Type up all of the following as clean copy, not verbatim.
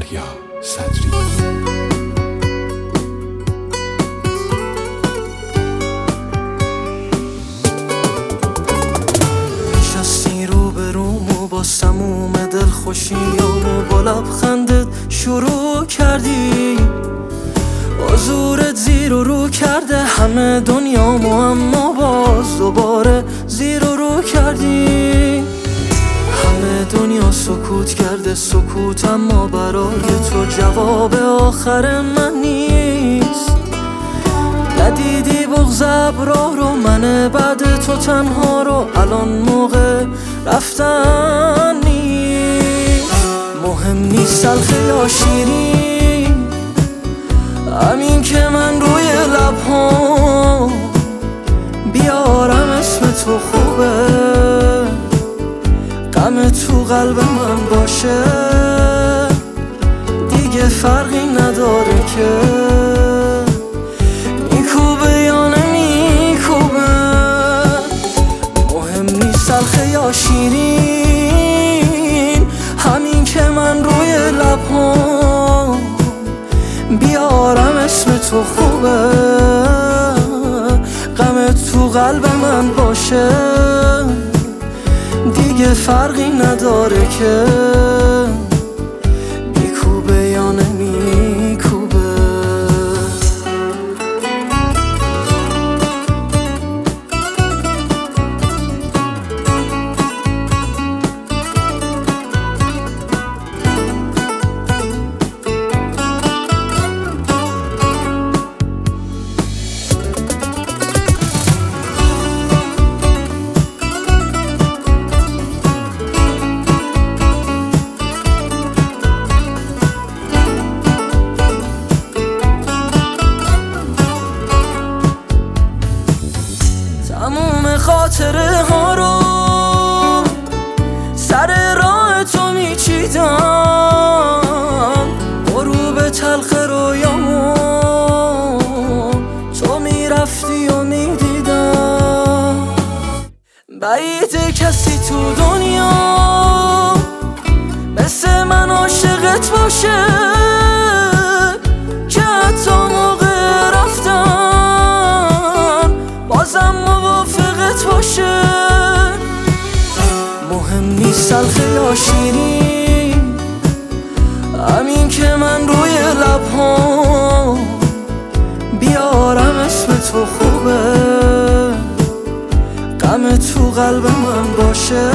یحیی صدری. نشستی رو به رومو با سموم دلخوشیامو با لبخندت شروع کردی، حضورت زیر و رو کرده همه دنیامو، اما باز دوباره زیر و رو کردی. همه دنیا سکوت کرده، سکوت اما برای تو جواب آخر من نیست. ندیدی بغض ابرار رو، من بعد تو تنها رو، الان موقع رفتن نیست. مهم نیست تلخ یا شیرین، همین که من روی لب‌هام بیارم اسم تو خوبه. غم تو قلب من باشه دیگه فرقی نداره که میکوبه یا نمیکوبه. مهم نیست تلخ یا شیرین، همین که من روی لب‌هام بیارم اسم تو خوبه. غم تو قلب من باشه دیگه فرقی نداره که میکوبه یا نمیکوبه. تموم خاطره ها رو سر راه تو میچیدم، غروب تلخ رویامو تو میرفتی و میدیدم. بعید کسی تو دنیا مثل من عاشقت باشه که حتی موقع رفتن بازم موافقت باشه. مهم نیست تلخ یا شیرین، همین که من روی لب‌هام بیارم اسم تو خوبه. غم تو قلب من باشه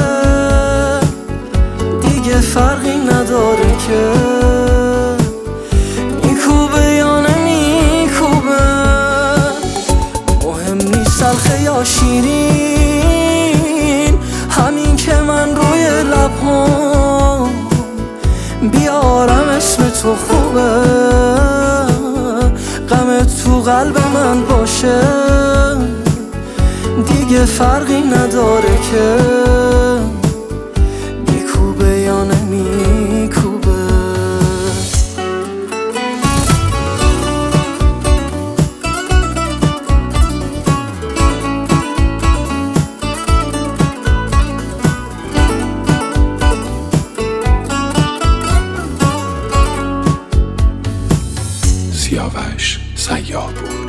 دیگه فرقی نداره که میکوبه یا نمیکوبه. مهم نیست تلخ یا شیرین، همین که من روی لب‌هام بیارم اسم تو خوبه. غم تو قلب من باشه دیگه فرقی نداره که میکوبه یا نمیکوبه. سیاوش صیاد بود.